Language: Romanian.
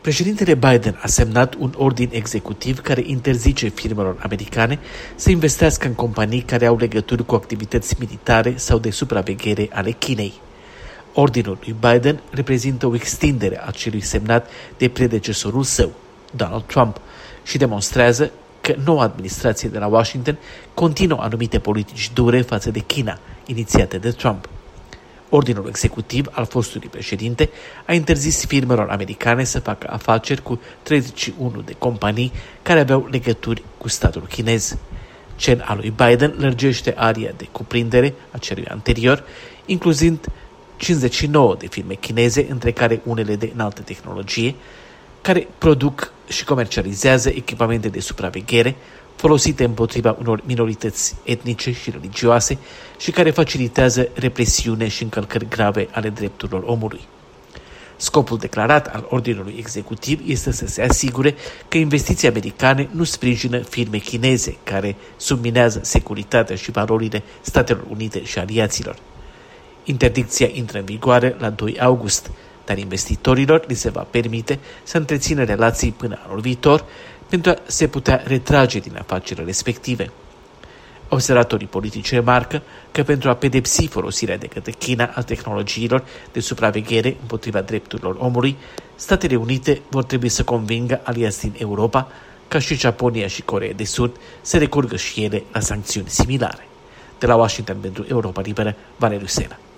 Președintele Biden a semnat un ordin executiv care interzice firmelor americane să investească în companii care au legături cu activități militare sau de supraveghere ale Chinei. Ordinul lui Biden reprezintă o extindere a celui semnat de predecesorul său, Donald Trump, și demonstrează că noua administrație de la Washington continuă anumite politici dure față de China, inițiate de Trump. Ordinul executiv al fostului președinte a interzis firmelor americane să facă afaceri cu 31 de companii care aveau legături cu statul chinez. Cel al lui Biden lărgește aria de cuprindere a celui anterior, incluzând 59 de firme chineze, între care unele de înaltă tehnologie, care produc și comercializează echipamente de supraveghere folosite împotriva unor minorități etnice și religioase și care facilitează represiune și încălcări grave ale drepturilor omului. Scopul declarat al ordinului executiv este să se asigure că investiții americane nu sprijină firme chineze care subminează securitatea și valorile Statelor Unite și aliaților. Interdicția intră în vigoare la 2 august, dar investitorilor li se va permite să întrețină relații până anul viitor pentru a se putea retrage din afacerile respective. Observatorii politici remarcă că pentru a pedepsi folosirea de către China a tehnologiilor de supraveghere împotriva drepturilor omului, Statele Unite vor trebui să convingă aliați din Europa, ca și Japonia și Coreea de Sud, să recurgă și ele la sancțiuni similare. De la Washington pentru Europa Liberă, Valeriu Sena.